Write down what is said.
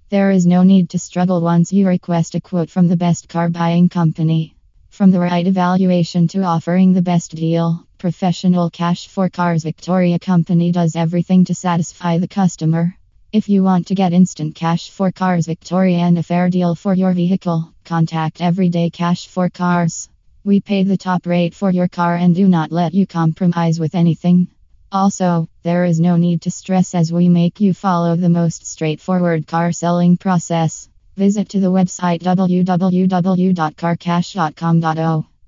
There is no need to struggle once you request a quote from the best car buying company. From the right evaluation to offering the best deal, Professional Cash for Cars Victoria Company does everything to satisfy the customer. If you want to get instant cash for Cars Victoria and a fair deal for your vehicle, contact Everyday Cash for Cars. We pay the top rate for your car and do not let you compromise with anything. Also, there is no need to stress as we make you follow the most straightforward car selling process. Visit to the website www.carcash.com.au.